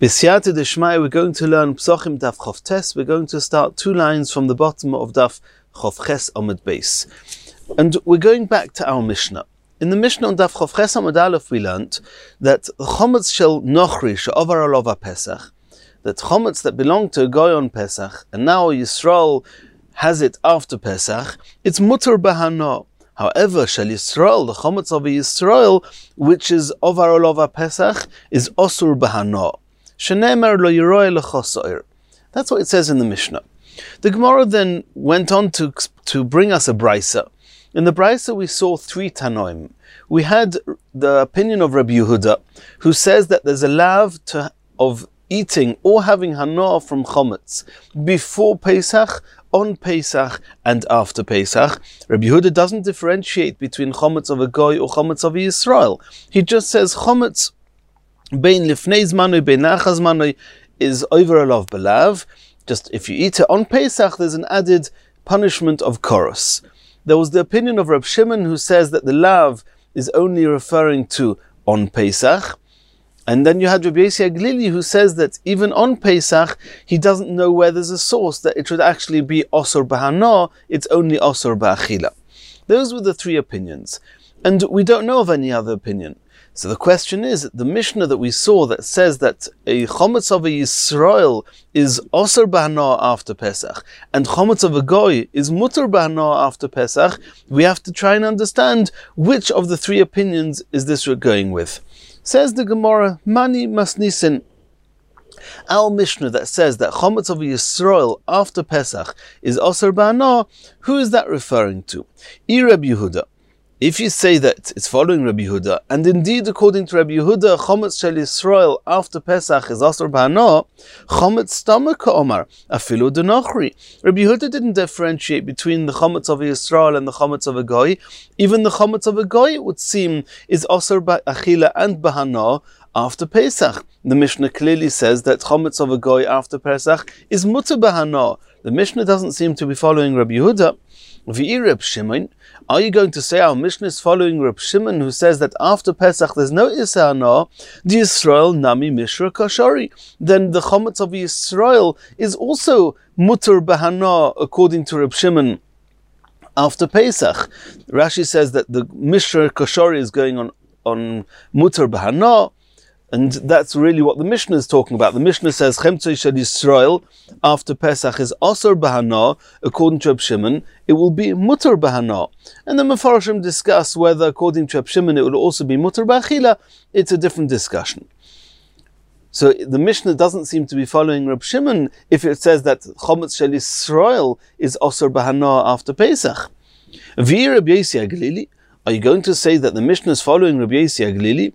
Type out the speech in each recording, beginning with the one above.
B'siyata d'shmaya, we're going to learn Psochim Daf Chof Tes. We're going to start 2 lines from the bottom of Daf Chof Ches Amud Beis. And we're going back to our Mishnah. In the Mishnah on Daf Chof Ches Amud Aleph we learnt that Chometz shel Nochri she'ovar alov Pesach, that Chometz that belonged to a Goy on Pesach, and now Yisrael has it after Pesach, it's mutter b'hana. However, Shel Yisrael, the Chometz of Yisrael, which is Ovar Olova Pesach, is Osur B'hana. Shenemer lo yiroy lechosoir. That's what it says in the Mishnah. The Gemara then went on to bring us a Brisa. In the Brisa we saw 3 Tanoim. We had the opinion of Rabbi Yehuda, who says that there's a lav of eating or having hana from Chometz before Pesach, on Pesach and after Pesach. Rabbi Yehuda doesn't differentiate between Chometz of a Goy or Chometz of Yisrael. He just says Chometz bein lifnei zmanoi bein nachas zmanoi is over alov belav. Just if you eat it on Pesach, there's an added punishment of chorus. There was the opinion of Reb Shimon, who says that the lav is only referring to on Pesach. And then you had Rabbi Yossi Aglili, who says that even on Pesach, he doesn't know where there's a source, that it should actually be Osor B'hana, it's only Osor B'achila. Those were the 3 opinions. And we don't know of any other opinion. So the question is, the Mishnah that we saw that says that a Chometz of a Yisrael is Osor B'hana after Pesach, and Chometz of a Goy is Mutter B'hana after Pesach, we have to try and understand which of the 3 opinions is this we're going with. Says the Gemara, Mani Masnisin. Our Mishnah that says that Chometz of Yisrael after Pesach is Osor B'hana, who is that referring to? Rabbi Yehuda. If you say that it's following Rabbi Yehuda, and indeed according to Rabbi Yehuda, Chometz shel Yisrael after Pesach is Osor B'hana, Chometz stomach ka'omar, afilu d'nochri. Rabbi Yehuda didn't differentiate between the Chometz of Yisrael and the Chometz of a Goy. Even the Chometz of a Goy, it would seem, is Osor B'achila and B'hana after Pesach. The Mishnah clearly says that Chometz of a Goy after Pesach is Mutter B'hana. The Mishnah doesn't seem to be following Rabbi Yehuda. V'ir Reb Shimon, are you going to say our Mishnah is following Reb Shimon, who says that after Pesach there's no Isana, the Yisrael Nami Mishra Kashari? Then the Chometz of Yisrael is also Mutter B'hana according to Reb Shimon after Pesach. Rashi says that the Mishra Kashari is going on Mutter B'hana, and that's really what the Mishnah is talking about. The Mishnah says Chemtzei shel Yisrael after Pesach is Osor B'hana. According to Reb Shimon, it will be Mutter B'hana. And the Mefarshim discuss whether, according to Reb Shimon, it will also be Mutter B'achila. It's a different discussion. So the Mishnah doesn't seem to be following Reb Shimon if it says that Chometz shel Yisrael is Osor B'hana after Pesach. V'ir Rabbi Yossi Aglili. Are you going to say that the Mishnah is following Rabbi Yossi Aglili?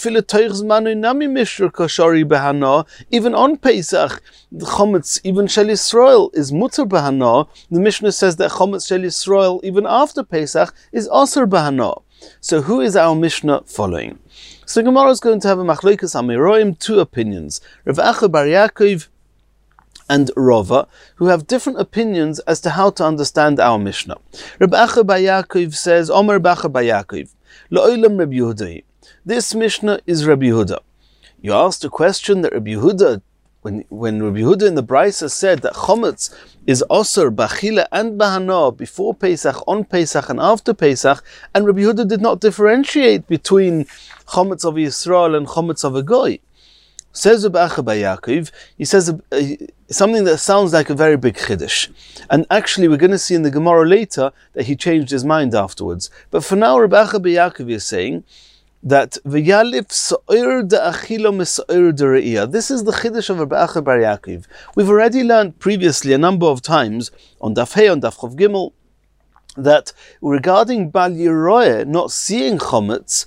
Even on Pesach, the Chometz, even Shel Yisrael, is Mutter B'hana. The Mishnah says that Chometz Shel Yisrael, even after Pesach, is Osor B'hana. So who is our Mishnah following? So Gemara is going to have a Machlokes Amoraim, 2 opinions. Rav Acha bar Yaakov and Rava, who have different opinions as to how to understand our Mishnah. Rabbi Acha bar Yaakov says, Omer Bacha bar Yaakov, La'olam Rabbi Yehuda. This Mishnah is Rabbi Yehuda. You asked a question that Rabbi Yehuda, when Rabbi Yehuda in the Brisa said that Chometz is Osor B'achila and B'hana before Pesach, on Pesach and after Pesach, and Rabbi Yehuda did not differentiate between Chometz of Yisrael and Chometz of a Goy. Says Rabbi Acha bar Yaakov, he says something that sounds like a very big chiddush. And actually we're going to see in the Gemara later that he changed his mind afterwards. But for now Rabbi Acha bar Yaakov is saying that V'yalif so'ir da'achilo meso'ir de're'iyah. This is the chiddush of Rabbi Acha bar Yaakov. We've already learned previously a number of times on Daf Hey, on Daf Chof Gimel, that regarding Bal Yiroeh not seeing Chometz,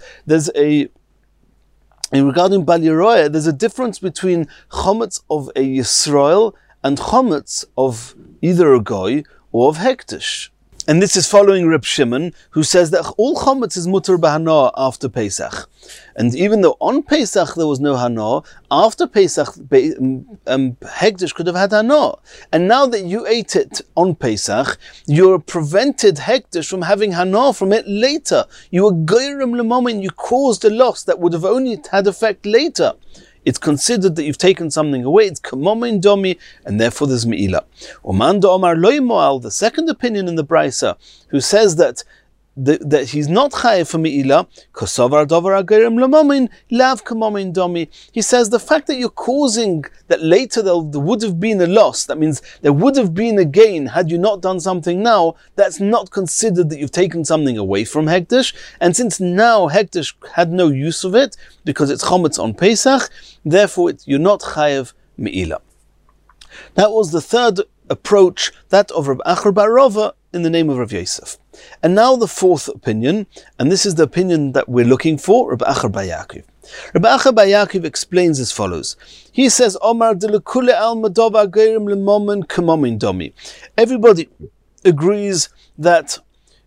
regarding Bal Yiroeh, there's a difference between Chometz of a Yisrael and Chometz of either a Goy or of Hektish. And this is following Reb Shimon, who says that all Chometz is Mutter B'hana after Pesach. And even though on Pesach there was no Hana, after Pesach, Hektish could have had Hana. And now that you ate it on Pesach, you're prevented Hektish from having Hana from it later. You were Goyrem L'momen, you caused a loss that would have only had effect later. it's considered that you've taken something away. It's kamomin domi, and therefore there's me'ila. Umanda Omar loy moal, the second opinion in the Brisa, who says that he's not chayiv for me'ila, kosovar dovar agerim lemomin lav kamomin domi. He says the fact that you're causing that later there would have been a loss, that means there would have been a gain had you not done something now, that's not considered that you've taken something away from Hekdesh. And since now Hekdesh had no use of it, because it's chometz on Pesach, therefore you're not chayiv me'ila. That was the third approach, that of Reb Acher bar Rava in the name of Rav Yosef. And now the fourth opinion, and this is the opinion that we're looking for, Reb Acher bar Yaakov. Reb Acher bar Yaakov explains as follows. He says, Omar de lekule al madova geirim lemomen kamomin domi. Everybody agrees that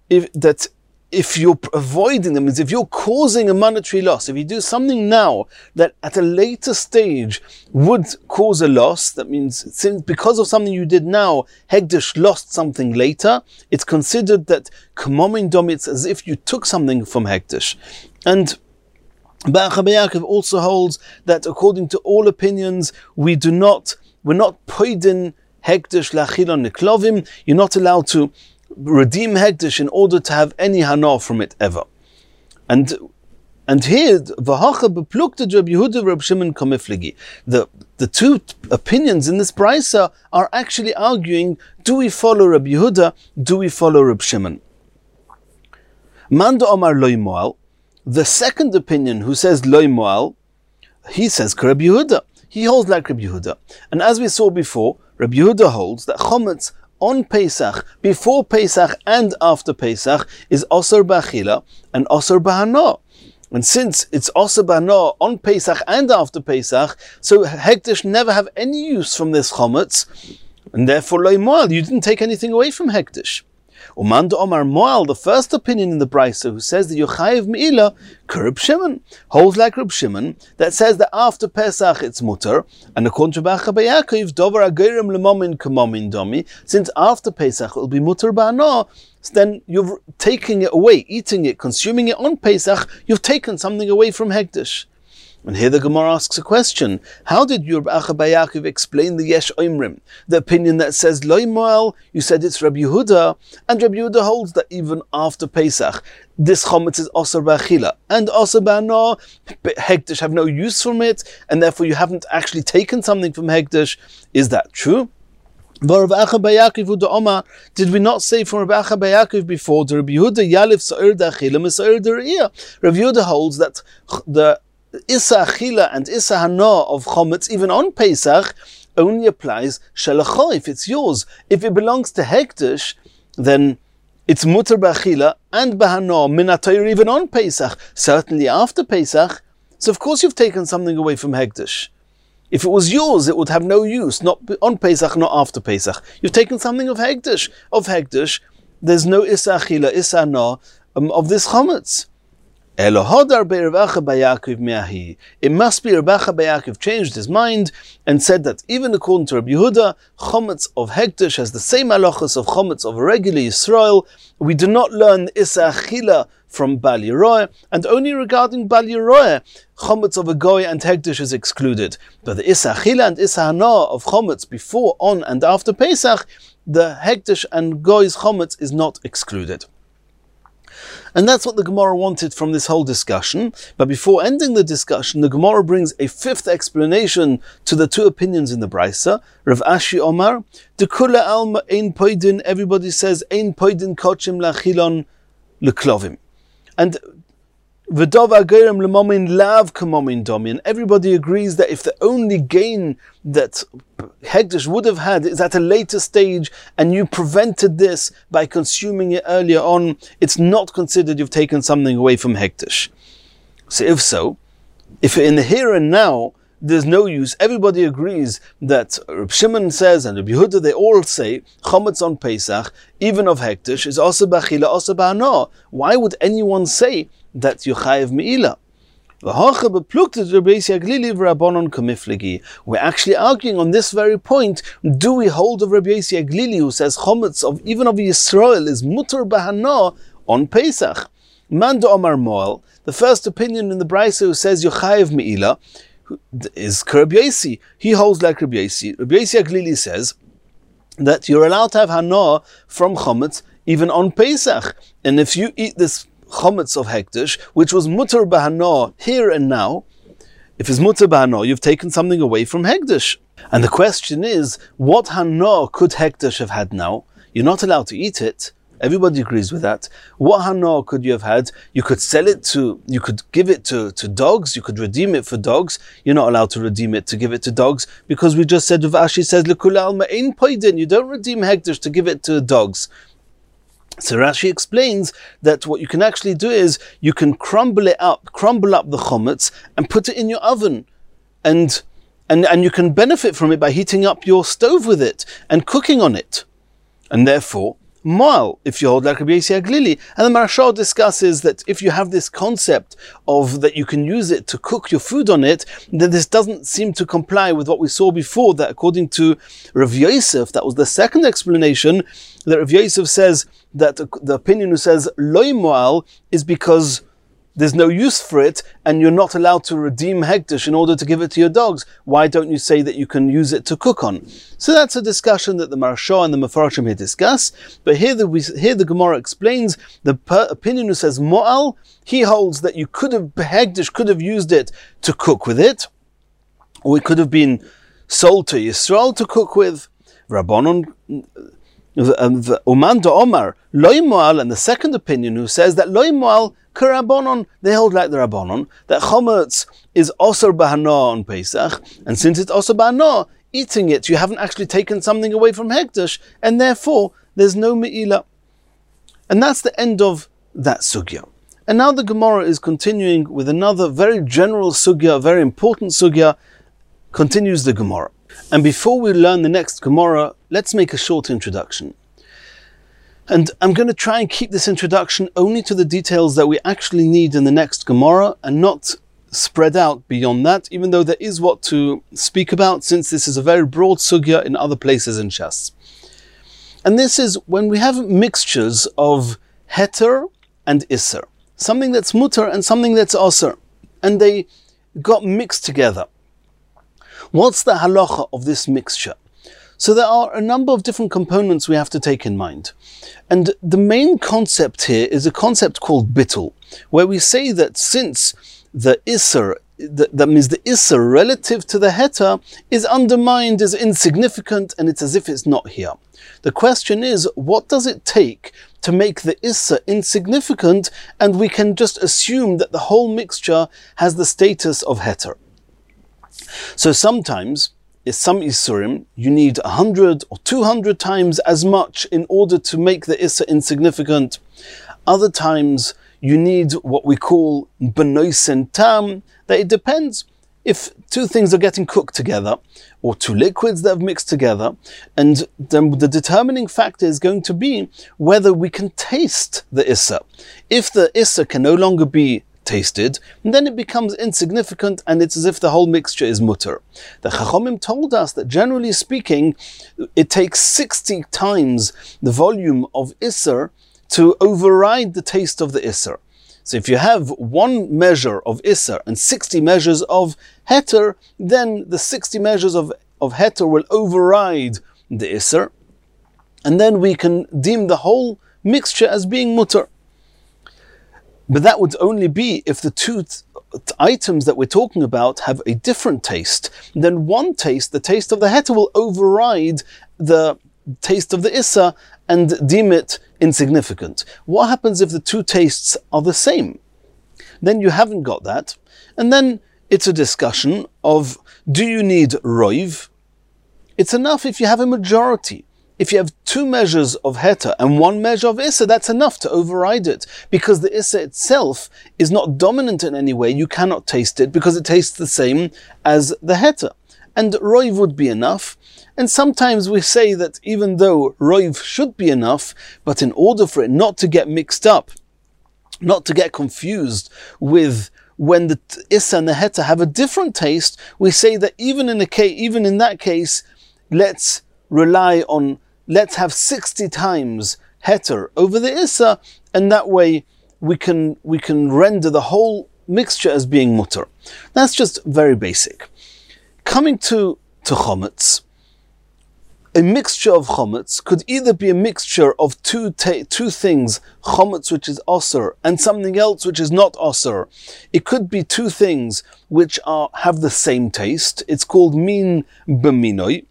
if you're avoiding them, if you're causing a monetary loss, if you do something now that at a later stage would cause a loss, that means since because of something you did now, Hekdesh lost something later, it's considered that kamomin domi, it's as if you took something from Hekdesh. And Ba'acha B'Yaakov also holds that according to all opinions, we're not poidin Hekdesh lachilon niklovim, you're not allowed to redeem Hekdesh in order to have any hana from it ever. And here, v'hacha beplukta Reb Yehuda Reb Shimon kamiflegi. The two opinions in this brisa are actually arguing: do we follow Reb Yehuda? Do we follow Reb Shimon? Manda Omar loy moal. The second opinion, who says loy moal, he says Reb Yehuda. He holds like Reb Yehuda. And as we saw before, Reb Yehuda holds that chometz on Pesach, before Pesach and after Pesach, is osur b'achila and osur b'hana. And since it's osur b'hana on Pesach and after Pesach, so Hekdesh never have any use from this chometz, and therefore loy moal, you didn't take anything away from Hekdesh. Umanda Omar Moal, the first opinion in the Brisa, who says that you're chayiv me'ila, Reb Shimon, holds like Reb Shimon, that says that after Pesach it's mutter, and according to Ba'acha B'Yaakov, dover agerim lemomin kamomin domi, since after Pesach it will be mutter ba'ana, then you're taking it away, eating it, consuming it on Pesach, you've taken something away from Hekdesh. And here the Gemara asks a question. How did Reb Acher bar Yaakov explain the Yesh Oimrim? The opinion that says loy moal, you said it's Reb Yehuda, and Reb Yehuda holds that even after Pesach, this chometz is osur b'achila, and osur b'hana, Hekdesh have no use from it, and therefore you haven't actually taken something from Hekdesh. Is that true? Did we not say from Reb Acher bar Yaakov before, the Reb Yehuda yalif sa'ir da'achila misa'ir da're'iyah? Reb Yehuda holds that the Issa Achila and Issa Hana of Chometz, even on Pesach, only applies Shalacha, if it's yours. If it belongs to Hekdesh, then it's Mutter B'Achila and B'Hana, Minatayr, even on Pesach, certainly after Pesach. So of course you've taken something away from Hekdesh. If it was yours, it would have no use, not on Pesach, not after Pesach. You've taken something of Hekdesh. There's no Issa Achila, Issa Hana of this Chometz. It must be Reb Acher bar Yaakov changed his mind and said that even according to Reb Yehuda, chometz of Hekdesh has the same halachas of chometz of a regular Yisrael. We do not learn Issa Achila from Bal Yeroeh, and only regarding Bal Yeroeh, chometz of a goy and Hekdesh is excluded. But the Issa Achila and Issa Hana of chometz before, on, and after Pesach, the Hekdesh and goy's chometz is not excluded. And that's what the Gemara wanted from this whole discussion. But before ending the discussion, the Gemara brings a fifth explanation to the two opinions in the Brisa. Rav Ashi Omar, Dekula alma ein poidin, everybody says, ein poidin kochim lachilon leklovim. And V'dova gerem lemomin lav kamomin domi. And everybody agrees that if the only gain that Hekdesh would have had is at a later stage, and you prevented this by consuming it earlier on, it's not considered you've taken something away from Hekdesh. So, if in the here and now there's no use, everybody agrees that Reb Shimon says and Reb Yehuda, they all say chometz on Pesach, even of Hekdesh, is osur b'achila, osur b'hana. Why would anyone say that you chayev me'ila? We're actually arguing on this very point. Do we hold of Rabbi Yossi Aglili, who says chometz of even of Yisrael is mutar b'hana on Pesach? Manda Omar Moel, the first opinion in the Brisa who says you chayev me'ila, is Rabbi Yosi. He holds like Rabbi Yosi. Rabbi Yosi Aglili says that you're allowed to have hana from chometz even on Pesach. And if you eat this chometz of hekdesh, which was mutar b'hana here and now, if it's mutar b'hana, you've taken something away from hekdesh. And the question is, what hana could hekdesh have had now? You're not allowed to eat it. Everybody agrees with that. What hana could you have had? You could sell it you could give it to dogs, you could redeem it for dogs. You're not allowed to redeem it to give it to dogs, because we just said, Rav Ashi says, L'kula alma ein poidin, you don't redeem hekdesh to give it to dogs. So Rashi explains that what you can actually do is, you can crumble up the chometz and put it in your oven, and you can benefit from it by heating up your stove with it and cooking on it. And therefore, Moal, if you hold like Rabbi Yosi Aglili. And the Marashal discusses that if you have this concept of that you can use it to cook your food on it, then this doesn't seem to comply with what we saw before, that according to Rav Yosef, that was the second explanation, that Rav Yosef says that the opinion who says Loi Moal is because there's no use for it, and you're not allowed to redeem hekdesh in order to give it to your dogs. Why don't you say that you can use it to cook on? So that's a discussion that the Marashah and the Mefarshim here discuss. But here the Gemara explains the opinion who says Mo'al, he holds that hekdesh could have used it to cook with it, or it could have been sold to Yisrael to cook with. Rabbanon Uman da Omar Loi Mo'al, and the second opinion who says that Loi Mo'al K'Rabbanon, they hold like the Rabbanon, that chometz is osur b'hana on Pesach, and since it's osur b'hana, eating it, you haven't actually taken something away from hekdesh, and therefore there's no me'ilah. And that's the end of that sugya. And now the Gemara is continuing with another very general sugya, very important sugya. Continues the Gemara. And before we learn the next Gemara, let's make a short introduction. And I'm going to try and keep this introduction only to the details that we actually need in the next Gemara, and not spread out beyond that, even though there is what to speak about, since this is a very broad sugya in other places in Shas. And this is when we have mixtures of heter and isser, something that's mutar and something that's osir, and they got mixed together. What's the halacha of this mixture? So there are a number of different components we have to take in mind. And the main concept here is a concept called bittul, where we say that since the isser, that means the isser relative to the heter, is undermined, is insignificant, and it's as if it's not here. The question is, what does it take to make the isser insignificant, and we can just assume that the whole mixture has the status of heter? So sometimes, in some Isurim, you need 100 or 200 times as much in order to make the Issa insignificant. Other times, you need what we call Benoisen Tam, that it depends if two things are getting cooked together, or two liquids that have mixed together, and then the determining factor is going to be whether we can taste the Issa. If the Issa can no longer be tasted, then it becomes insignificant, and it's as if the whole mixture is mutter. The Chachomim told us that generally speaking, it takes 60 times the volume of Isser to override the taste of the Isser. So if you have 1 measure of Isser and 60 measures of Heter, then the 60 measures of Heter will override the Isser, and then we can deem the whole mixture as being mutter. But that would only be if the two items that we're talking about have a different taste. Then one taste, the taste of the heter, will override the taste of the issa and deem it insignificant. What happens if the two tastes are the same? Then you haven't got that. And then it's a discussion of, do you need roiv? It's enough if you have a majority. If you have 2 measures of heter and 1 measure of issa, that's enough to override it, because the issa itself is not dominant in any way. You cannot taste it because it tastes the same as the heter. And roiv would be enough. And sometimes we say that even though roiv should be enough, but in order for it not to get mixed up, not to get confused with when the issa and the heter have a different taste, we say that even in that case, let's have 60 times heter over the issa, and that way we can render the whole mixture as being mutter. That's just very basic. Coming to chometz, a mixture of chometz could either be a mixture of two things, chometz which is osir and something else which is not osir. It could be two things which have the same taste. It's called min b'minoi.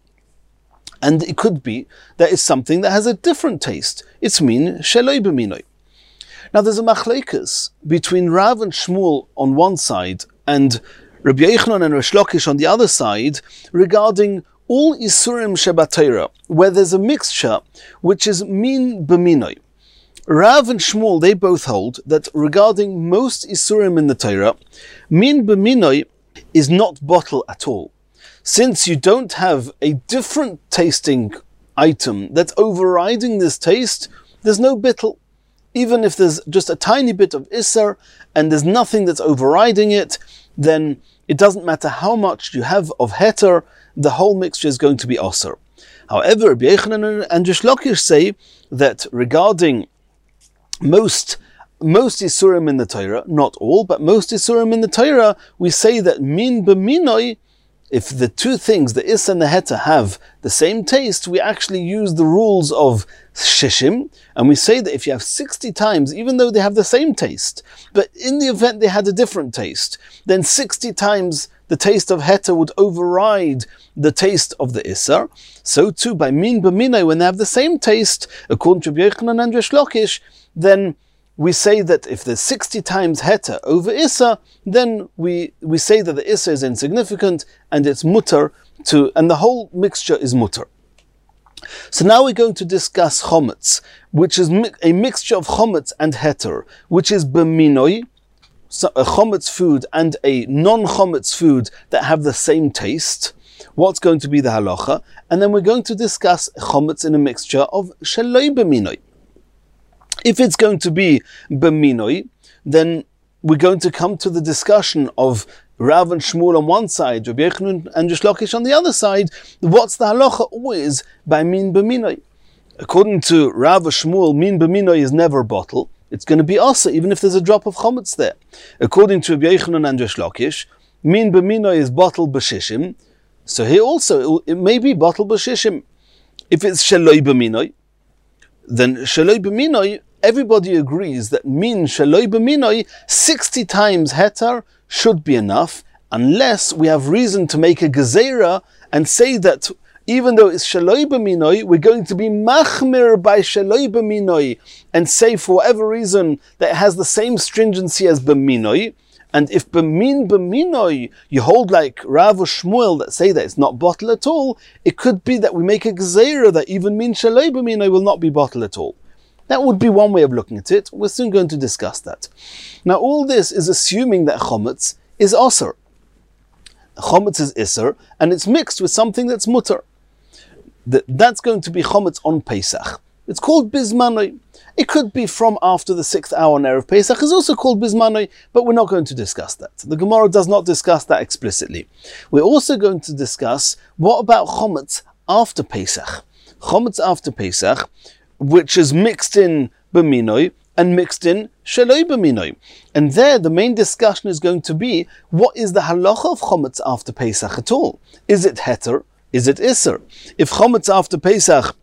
And it could be that it's something that has a different taste. It's min sheloi b'minoi. Now there's a machlekes between Rav and Shmuel on one side and Rabbi Yochanan and Reish Lakish on the other side regarding all isurim shebatayra, where there's a mixture which is min b'minoi. Rav and Shmuel, they both hold that regarding most isurim in the Torah, min b'minoi is not bottle at all. Since you don't have a different tasting item that's overriding this taste, there's no bittul. Even if there's just a tiny bit of isser and there's nothing that's overriding it, then it doesn't matter how much you have of heter, the whole mixture is going to be osir. However, Rabbi Yochanan and Reish Lakish say that regarding most isurim in the Torah, not all, but most isurim in the Torah, we say that min b'minoi, if the two things, the is and the heter, have the same taste, we actually use the rules of shishim, and we say that if you have 60 times, even though they have the same taste, but in the event they had a different taste, then 60 times the taste of heter would override the taste of the isser. So too, by min b'minai, when they have the same taste, according to Rabbi Yochanan and Reish Lakish, then we say that if there's 60 times heter over isser, then we say that the isser is insignificant and it's mutter and the whole mixture is mutter. So now we're going to discuss chometz, which is a mixture of chometz and heter, which is b'minoi, so a chometz food and a non-chometz food that have the same taste. What's going to be the halacha? And then we're going to discuss chometz in a mixture of sheloi b'minoi. If it's going to be b'minoi, then we're going to come to the discussion of Rav and Shmuel on one side, Rabbi Yochanan and Reish Lakish on the other side. What's the halacha always by min b'minoi? According to Rav and Shmuel, min b'minoi is never bottle. It's going to be asa, even if there's a drop of chometz there. According to Rabbi Yochanan and Reish Lakish, min b'minoi is bottle b'shishim. So here also, it may be bottle b'shishim. If it's sheloi b'minoi, then sheloi b'minoi, everybody agrees that min sheloi b'minoi, 60 times heter should be enough, unless we have reason to make a gezerah and say that even though it's sheloi b'minoi, we're going to be machmir by sheloi b'minoi and say for whatever reason that it has the same stringency as b'minoi. And if b'min b'minoi you hold like Rav or Shmuel that say that it's not bottle at all, it could be that we make a gezerah that even min sheloi b'minoi will not be bottle at all. That would be one way of looking at it. We're soon going to discuss that. Now all this is assuming that chometz is osir. Chometz is isser, and it's mixed with something that's mutter. That's going to be chometz on Pesach. It's called bizmanoi. It could be from after the 6th hour on Erev Pesach. It's also called bizmanoi, but we're not going to discuss that. The Gemara does not discuss that explicitly. We're also going to discuss what about chometz after Pesach. Chometz after Pesach, which is mixed in b'minoi and mixed in sheloi b'minoi. And there the main discussion is going to be, what is the halacha of chometz after Pesach at all? Is it heter? Is it isser? If chometz after Pesach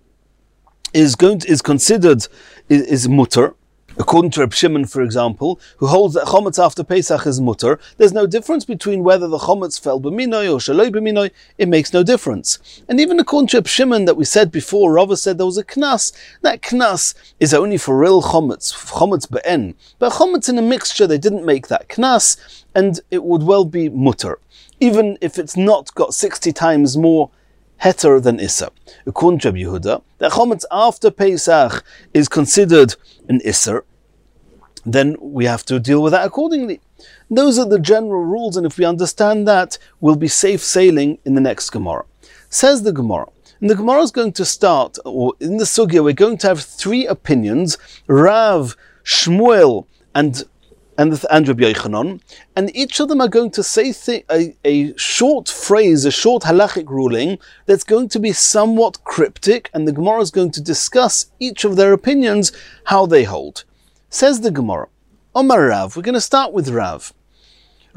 is considered mutter, according to Reb Shimon, for example, who holds that chometz after Pesach is mutter, there's no difference between whether the chometz fell b'minoi or sheloi b'minoi. It makes no difference. And even according to Reb Shimon that we said before, Rava said there was a knas. That knas is only for real chometz be'en. But chometz in a mixture, they didn't make that knas, and it would well be mutter, even if it's not got 60 times more heter than isser. According to Rabbi Yehuda, that chometz after Pesach is considered an isser, then we have to deal with that accordingly. Those are the general rules, and if we understand that, we'll be safe sailing in the next Gemara. Says the Gemara, and the Gemara is going to start, or in the Sugya, we're going to have 3 opinions, Rav, Shmuel, and Rabbi Yochanan, and each of them are going to say a short phrase, a short halachic ruling that's going to be somewhat cryptic, and the Gemara is going to discuss each of their opinions, how they hold. Says the Gemara, Omar Rav, we're going to start with Rav.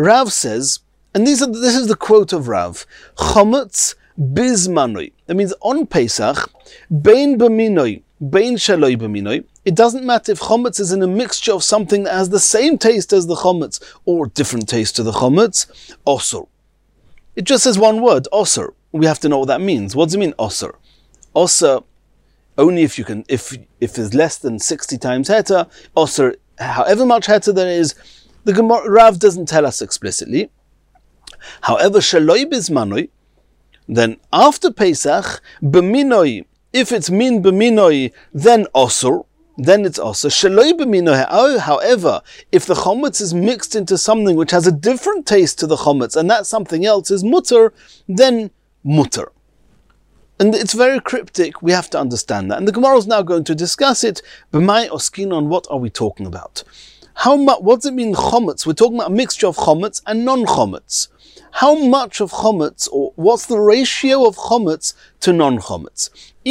Rav says, and this is the quote of Rav, Chometz bizmanoi. That means on Pesach, bein b'minoi, bein shaloi b'minoi. It doesn't matter if chometz is in a mixture of something that has the same taste as the chometz or different taste to the chometz, osur. It just says one word, osur. We have to know what that means. What does it mean, osur? Osur, only if you can, if there's less than 60 times heter, osur, however much heter there is, the Gemara, Rav doesn't tell us explicitly. However, shaloi bizmanoi, then after Pesach, b'minoi, if it's min b'minoi, then osur, then it's osur. Shaloi b'minoi, however, if the chometz is mixed into something which has a different taste to the chometz, and that something else is mutter, then mutter. And it's very cryptic, we have to understand that. And the Gemara is now going to discuss it. B'mai oskin, on what are we talking about? How much? What does it mean chometz? We're talking about a mixture of chometz and non-chometz. How much of chometz, or what's the ratio of chometz to non-chometz?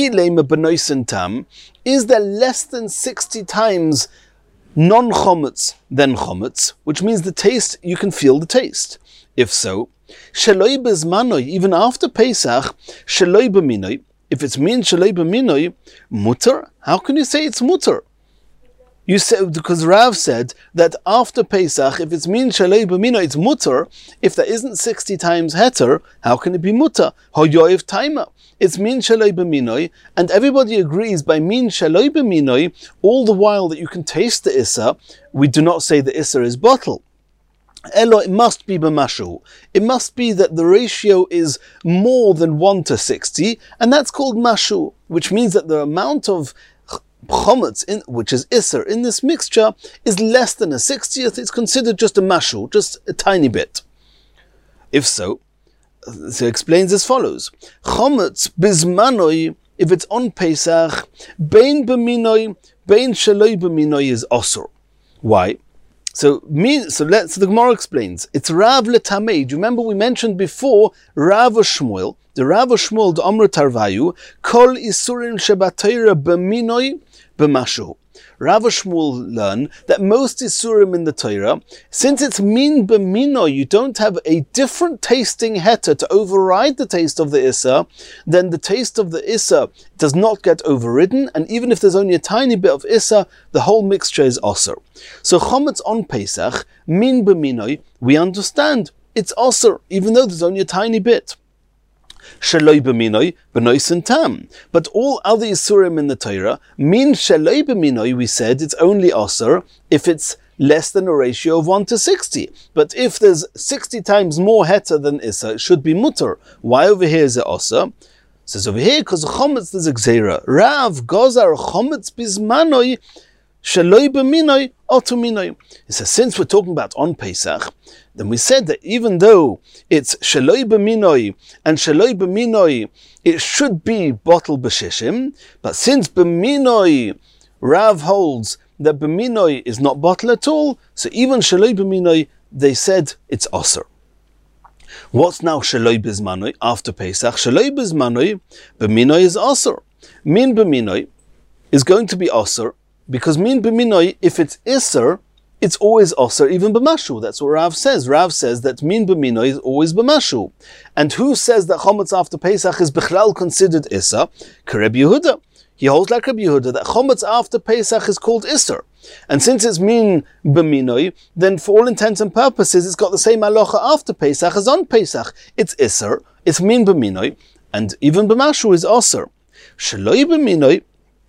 Is there less than 60 times non-chometz than chometz, which means the taste, you can feel the taste? If so, shaloi bezmanoi, even after Pesach, shaloi b'minoi, if it's min shaloi b'minoi, mutter, how can you say it's mutter? You said, because Rav said that after Pesach, if it's min shaloi b'minoi, it's mutter. If there isn't 60 times heter, how can it be mutter? Hoyoyev taima. It's min shaloi b'minoi, and everybody agrees by min shaloi b'minoi, all the while that you can taste the issa, we do not say the issa is bottle. Elo, it must be b'mashu. It must be that the ratio is more than 1 to 60, and that's called mashu, which means that the amount of chometz, which is isser, in this mixture is less than a 60th. It's considered just a mashu, just a tiny bit. If so, it explains as follows: chometz bizmanoi, if it's on Pesach, bein b'minoi, bein shaloi b'minoi is osur. Why? So the Gemara explains. It's Rav letamei. Do you remember we mentioned before Rav Shmuel? The Rav Shmuel the Amr Tarvayu kol isurim shebatayra b'minoi b'mashu. Rav Shmuel learn that most isurim in the Torah, since it's min b'minoi, you don't have a different tasting heter to override the taste of the issa, then the taste of the issa does not get overridden, and even if there's only a tiny bit of issa, the whole mixture is osir. So chometz on Pesach, min b'minoi, we understand it's osir, even though there's only a tiny bit. Shaloi b'minoi, b'noisen tam. But all other isurim in the Torah, min shaloi b'minoi, we said it's only osir if it's less than a ratio of 1 to 60. But if there's 60 times more heter than issa, it should be mutter. Why over here is it osir? It says over here, because chometz there's a gzeira. Rav gozar chometz bizmanoi, shaloi b'minoi, otu minoi. It says, since we're talking about on Pesach, then we said that even though it's shaloi b'minoi and shaloi b'minoi, it should be bottle b'shishim, but since b'minoi, Rav holds that b'minoi is not bottle at all, so even shaloi b'minoi, they said it's osir. What's now shaloi b'zmanoi after Pesach? Shaloi b'zmanoi, b'minoi is osir. Min b'minoi is going to be osir, because min b'minoi, if it's isser, it's always osir, even b'mashu. That's what Rav says. Rav says that min b'minoi is always b'mashu. And who says that chometz after Pesach is bichlal considered isser? Reb Yehuda. He holds like Reb Yehuda that chometz after Pesach is called isser. And since it's min b'minoi, then for all intents and purposes, it's got the same halacha after Pesach as on Pesach. It's isser, it's min b'minoi, and even b'mashu is osir. Shaloi b'minoi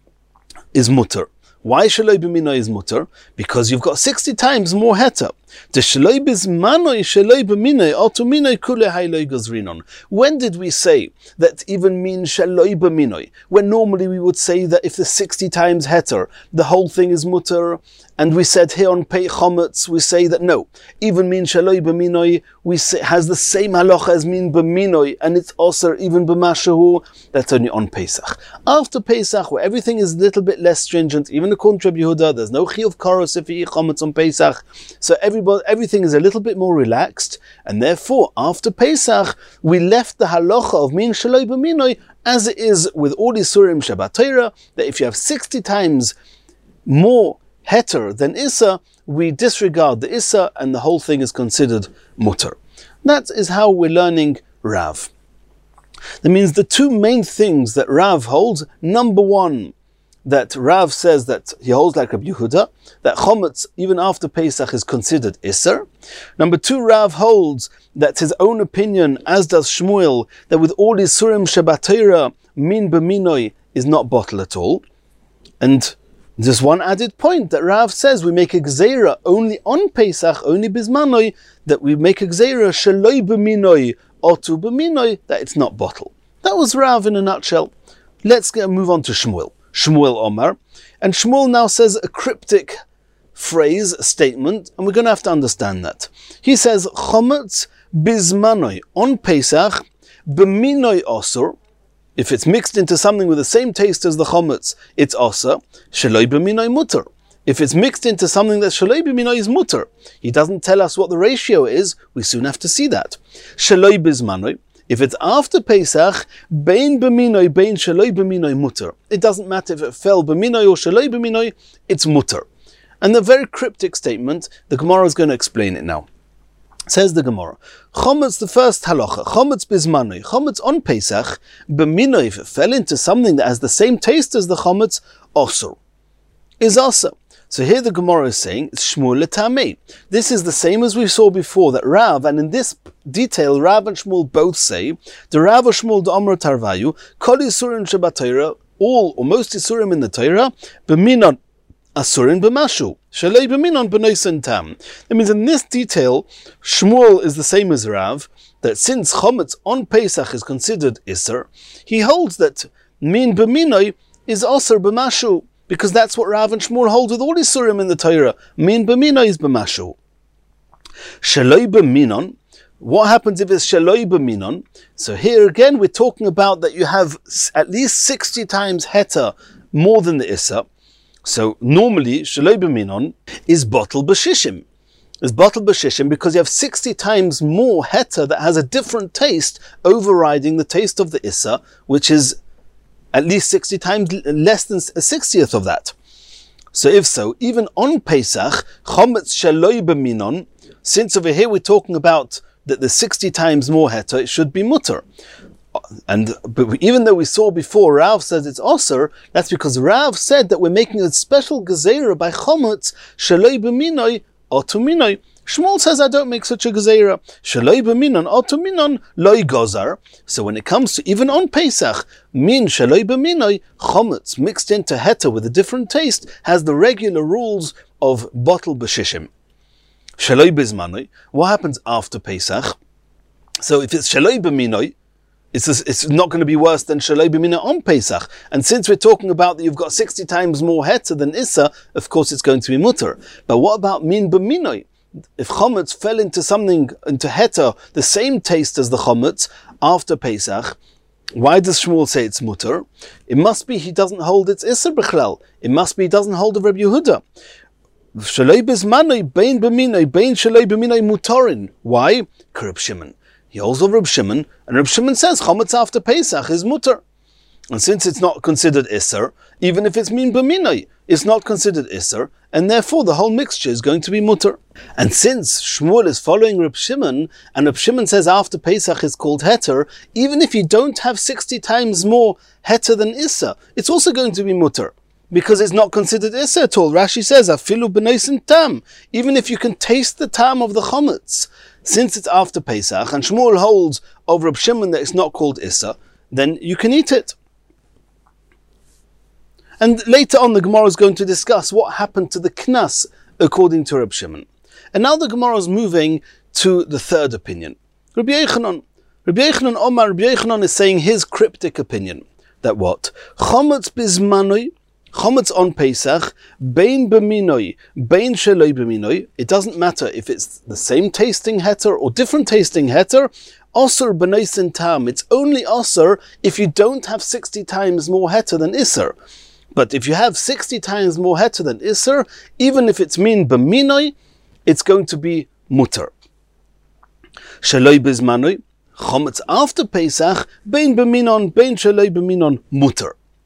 is mutter. Why shaloi b'minoi is mutter? Because you've got 60 times more heter. The shaloi b'zmanoi shaloi b'minoi otu minoi kule hailoi gozrinon. When did we say that even min shaloi b'minoi? When normally we would say that if the 60 times heter, the whole thing is mutter. And we said here on Pei Chometz, we say that no, even min shaloi b'minoi, we say has the same halacha as min b'minoi, and it's also even b'mashahu. That's only on Pesach. After Pesach, where everything is a little bit less stringent, even according to Reb Yehuda, there's no chiyuv koros if you eat chometz on Pesach, so everything is a little bit more relaxed, and therefore after Pesach we left the halacha of min shaloi b'minoi as it is with all isurim Shabbat Torah, that if you have 60 times more heter than issa, we disregard the issa and the whole thing is considered mutter. That is how we're learning Rav. That means the two main things that Rav holds, number one, that Rav says that he holds like Rabbi Yehuda, that chometz even after Pesach is considered Isser. Number two, Rav holds that his own opinion, as does Shmuel, that with all Isurim Shabbatira, min b'minoi is not bottle at all. And there's one added point that Rav says we make a gzeira only on Pesach, only bismanoi, that we make a gzeira shaloi b'minoi, otu b'minoi, that it's not bottle. That was Rav in a nutshell. Let's move on to Shmuel. Shmuel Omar. And Shmuel now says a cryptic phrase, a statement, and we're going to have to understand that. He says, chometz bismanoi, on Pesach, b'minoi osur, if it's mixed into something with the same taste as the chometz, it's osur, shaloi b'minoi mutter. If it's mixed into something that shaloi b'minoi is mutter. He doesn't tell us what the ratio is, we soon have to see that. Shaloi bismanoi, if it's after Pesach, bein b'minoi, bein shaloi b'minoi mutter. It doesn't matter if it fell b'minoi or shaloi b'minoi, it's mutter. And the very cryptic statement, the Gemara is going to explain it now. Says the Gemara, chometz, the first halacha, chometz bismanoi, chometz on Pesach, b'minoi, if it fell into something that has the same taste as the chometz, osur, is osur. So here the Gemara is saying, it's Shmuel letamei. This is the same as we saw before, that Rav, and in this detail, Rav and Shmuel both say, the Rav or Shmuel d'Omer Tarvayu, kol Yisurim Shabbat all or most Yisurim in the Torah, b'minon asurin b'mashu, shalei b'minon b'noisen tam. That means in this detail, Shmuel is the same as Rav, that since chometz on Pesach is considered Isser, he holds that min b'minoi is osir b'mashu, because that's what Rav and Shmuel hold with all Isurim in the Torah. Min b'minoi is b'mashu. Shaloi b'minon, what happens if it's shaloi b'minon? So here again we're talking about that you have at least 60 times heter more than the Issa. So normally shaloi b'minon is bottle b'shishim. It's bottle b'shishim because you have 60 times more heter that has a different taste overriding the taste of the Issa, which is at least 60 times less than a 60th of that. So if so, even on Pesach, chometz shaloi b'minon, since over here we're talking about that the 60 times more heter, it should be mutter. But even though we saw before Rav says it's osir, that's because Rav said that we're making a special gezeira by chometz shaloi b'minoi otu minoi. Shmuel says, I don't make such a gezeira. Shaloi b'minon otu minon loi gozar. So when it comes to even on Pesach, min shaloi b'minoi, chometz mixed into heter with a different taste has the regular rules of bottle b'shishim. Shaloi b'zmanoi, what happens after Pesach? So if it's shaloi b'minoi, it's not going to be worse than shaloi b'minoi on Pesach. And since we're talking about that you've got 60 times more heter than Issa, of course it's going to be mutter. But what about min b'minoi? If chometz fell into something, into heter, the same taste as the chometz after Pesach, why does Shmuel say it's mutter? It must be he doesn't hold its Isser b'chlal. It must be he doesn't hold of Rabbi Yehuda. Shaloi b'zmanoi, bein b'minoi, bein shaloi b'minoi mutorin. Why? Reb Shimon. He holds of Reb Shimon, and Reb Shimon says chometz after Pesach is mutter. And since it's not considered Isser, even if it's min b'minoi, it's not considered Isser, and therefore the whole mixture is going to be mutter. And since Shmuel is following Reb Shimon, and Reb Shimon says after Pesach is called heter, even if you don't have 60 times more heter than Issa, it's also going to be mutter, because it's not considered Issa at all. Rashi says, afilu b'noisen tam, even if you can taste the tam of the chometz, since it's after Pesach, and Shmuel holds over Reb Shimon that it's not called Issa, then you can eat it. And later on, the Gemara is going to discuss what happened to the knas according to Reb Shimon. And now the Gemara is moving to the third opinion. Rabbi Yochanan. Rabbi Yochanan Omar, Rabbi Yochanan is saying his cryptic opinion. That what? Chometz bismanoi, chometz on Pesach, bein b'minoi, bein shaloi b'minoi. It doesn't matter if it's the same tasting heter or different tasting heter. Osir b'noisen tam. It's only osir if you don't have 60 times more heter than Isser. But if you have 60 times more heter than Isser, even if it's min b'minoi, it's going to be mutter. Shaloi b'zmanoi, chometz after Pesach, bein b'minon, bein shaloi b'minon, mutter.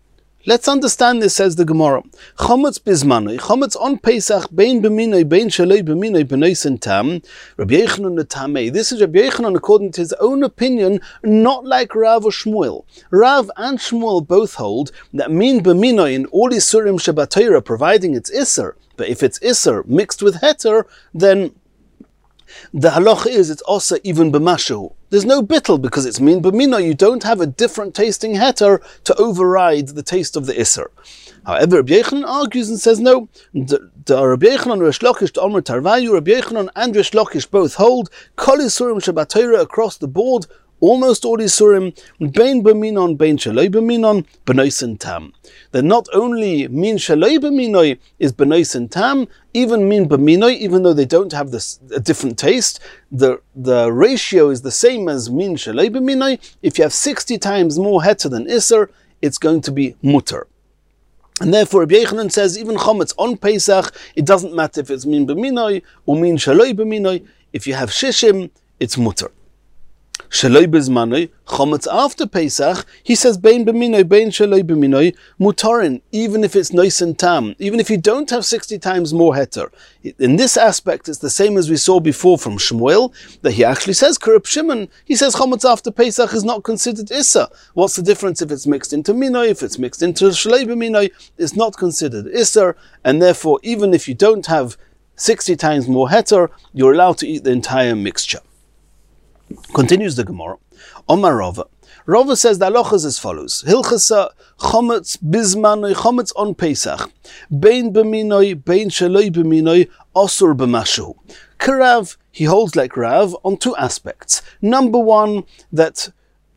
Let's understand this, says the Gemara. Chometz bizmanoi, chometz on Pesach, bein b'minoi, bein shaloi b'minoi, b'noisen tam, Rabbi Yochanan the Tamei. This is Rabbi Yochanan according to his own opinion, not like Rav or Shmuel. Rav and Shmuel both hold that min b'minoi in all isurim shebatayra, providing it's iser, but if it's iser mixed with heter, then the halacha is it's also even b'mashu. There's no bittul because it's min b'mino. You don't have a different tasting heter to override the taste of the iser. However, Rabbi Yochanan argues and says no. The Rabbi Yochanan, Resh Lakish, the Omer Tarvayu, Rabbi Yochanan and Resh Lakish both hold kol isurim shebatayra across the board. Almost all isurim, bein b'minon, bein shaloi b'minon, b'noisen tam. That not only min shaloi b'minoi is b'noisen tam, even min b'minoi, even though they don't have a different taste, the ratio is the same as min shaloi b'minoi. If you have 60 times more heter than iser, it's going to be mutter. And therefore, Rabbi Yochanan says even chometz on Pesach, it doesn't matter if it's min b'minoi or min shaloi b'minoi. If you have shishim, it's mutter. Shaloi bezmanoi, chometz after Pesach, he says bein b'minoi, bein shaloi b'minoi, mutarin, even if it's noisen tam, even if you don't have 60 times more heter. In this aspect, it's the same as we saw before from Shmuel, that he actually says, Reb Shimon, he says chometz after Pesach is not considered issa. What's the difference if it's mixed into minoi, if it's mixed into shaloi b'minoi? It's not considered issa, and therefore, even if you don't have 60 times more heter, you're allowed to eat the entire mixture. Continues the Gemara. Omar Rava. Rava says the halacha is as follows: Hilchasa chometz bizmanoi, chometz on Pesach, bein b'minoi, bein shaloi b'minoi, osur b'mashu. Karav, he holds like Rav on two aspects. Number one, that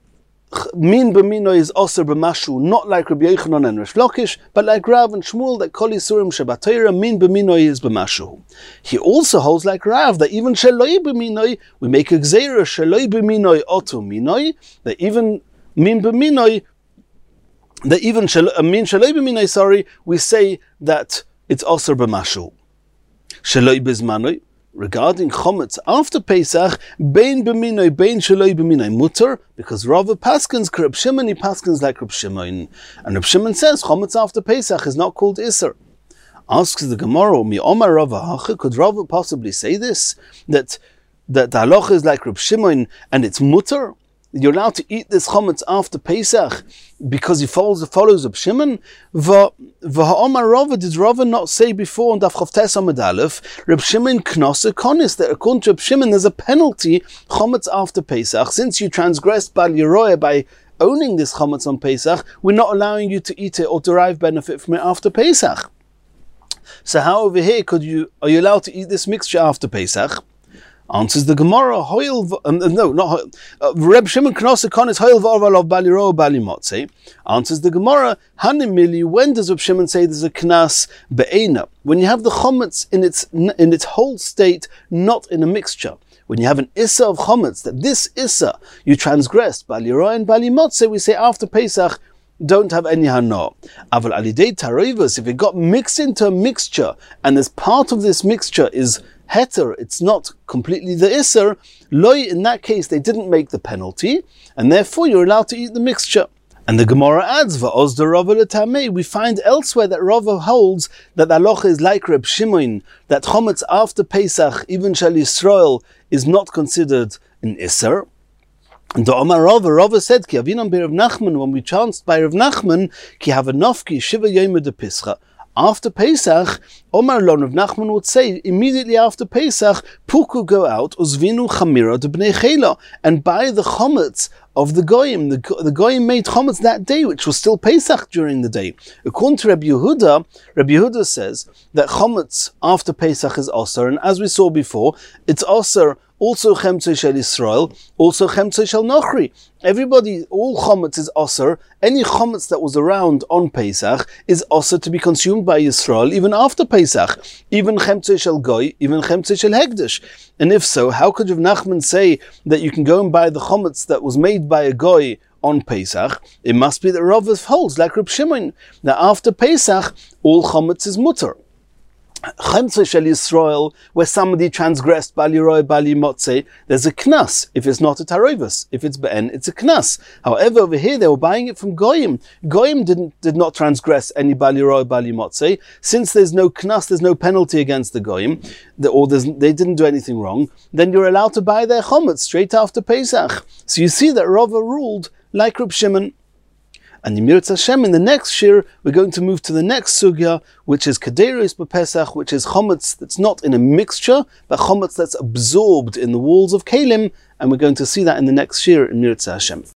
min b'minoi is osur b'mashu, not like Rabbi Yochanan and Resh Lakish, but like Rav and Shmuel, that kol isurim shebatayra, min b'minoi is b'mashu. He also holds like Rav that even shaloi b'minoi, we make a gzeira shaloi b'minoi otu minoi, that even min b'minoi, that even min shaloi b'minoi, we say that it's osur b'mashu. Shaloi b'zmanoi, regarding chometz after Pesach, bein b'minoi, bein shaloi b'minoi mutter, because Rava paskins, Reb Shimon, he paskins like Reb Shimon. And Reb Shimon says chometz after Pesach is not called iser. Asks the Gemara, mi omar Rava hacha, could Rava possibly say this? That the halacha is like Reb Shimon and it's mutter? You're allowed to eat this chometz after Pesach because he follows Reb Shimon. V'ha'omar Rava, did Rava not say before on Daf Chavtes Amud Aleph, Reb Shimon knose konis, that according to Reb Shimon there's a penalty chometz after Pesach. Since you transgressed Bal Yeroeh by owning this chometz on Pesach, we're not allowing you to eat it or derive benefit from it after Pesach. So how over here are you allowed to eat this mixture after Pesach? Answers the Gemara, Reb Shimon Knose Konis Hoil V'Orval of Baliro Bali Motze. Answers the Gemara, Hanimili, when does Reb Shimon say there's a Knas Be'ena? When you have the chometz in its whole state, not in a mixture. When you have an issa of chometz, that this issa you transgressed, Baliro and Bali Motze, we say after Pesach, don't have any hana. Aval alidei taroivus, if it got mixed into a mixture, and as part of this mixture is heter, it's not completely the iser, loy, in that case they didn't make the penalty, and therefore you're allowed to eat the mixture. And the Gemara adds, Va'oz the Rava l'tamei, we find elsewhere that Rava holds that the halacha is like Reb Shimon, that chometz after Pesach, even Shal Yisrael, is not considered an iser. And the Omar Rava said, Ki avinam be Rav Nachman, when we chanced by Rav Nachman, Ki havanofki shiva yoma de Pischa. After Pesach, Omar Lon Rav Nachman would say, immediately after Pesach, Puku go out, Uzvinu chamira de bnei chela, and buy the chometz of the goyim. The goyim made chometz that day, which was still Pesach during the day. According to Rabbi Yehuda says that chometz after Pesach is osir, and as we saw before, it's osir also chemtzei shel Yisrael, also chemtzei shel Nochri. Everybody, all chometz is osir. Any chometz that was around on Pesach is osir to be consumed by Yisrael even after Pesach, even chemtzei shel Goy, even chemtzei shel Hegdish. And if so, how could Rav Nachman say that you can go and buy the chometz that was made by a Goy on Pesach? It must be that Rav holds like Reb Shimon, that after Pesach all chometz is mutter. Chemtze Shel Yisrael, where somebody transgressed Bal Yiroi, Bal Yimotze, there's a knas. If it's not a taroivus, if it's be'en, it's a knas. However, over here they were buying it from goyim. Goyim did not transgress any Bal Yiroi, Bal Yimotze. Since there's no knas, there's no penalty against the goyim, they didn't do anything wrong. Then you're allowed to buy their chometz straight after Pesach. So you see that Rava ruled like Reb Shimon. And Yemirat Hashem, in the next shir, we're going to move to the next sugya, which is Kaderos b'Pesach, which is chometz that's not in a mixture, but chometz that's absorbed in the walls of Kalim, and we're going to see that in the next shir in Yemirat Hashem.